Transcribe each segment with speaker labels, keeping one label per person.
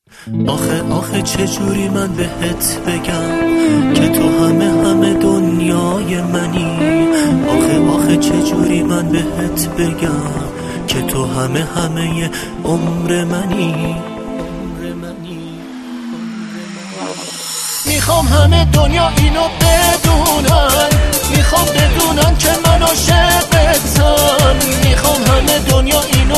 Speaker 1: آخه چجوری من بهت بگم که تو همه دنیای منی. آخه چجوری من بهت بگم که تو همه عمر منی. میخوام همه دنیا اینو بدونن، میخوام بدونن که من عاشقتم. میخوام همه دنیا اینو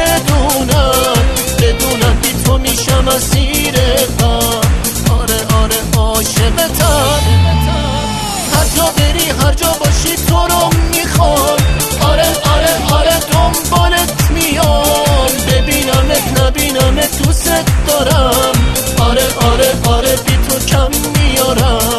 Speaker 1: بدونن بی تو میشم اسیر غم. آره عاشقتم. هر جا بری هر جا باشی تو رو میخوام. آره دنبالت میام. ببینمت نبینمت دوست دارم. آره بی تو کم میارم.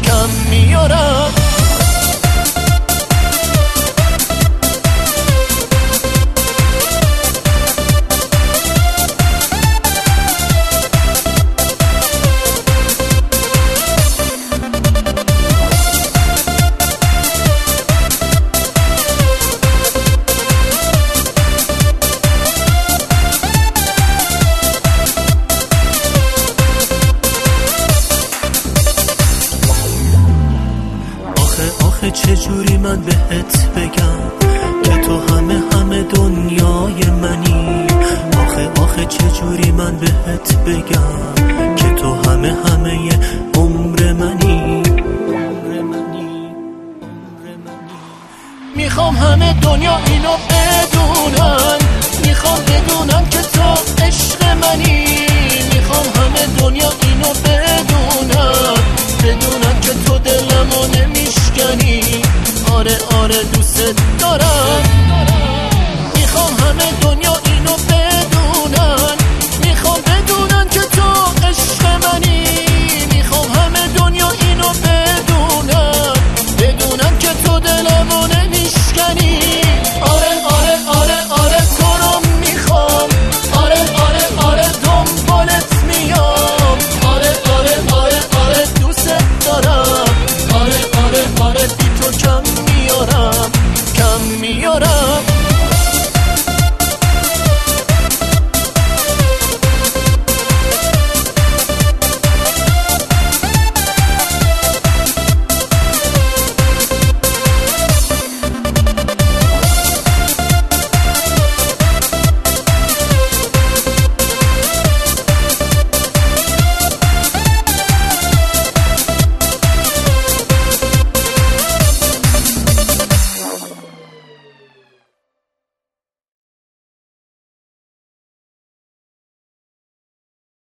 Speaker 1: آخه چجوری من بهت بگم که تو همه دنیای منی. آخه چجوری من بهت بگم که تو همه عمر منی. میخوام همه دنیا اینو بدونن، میخوام بدونن که تو عشق منی. میخوام همه دنیا اینو بدونن که تو دلمو نمیشکنی. آره دوست دارم.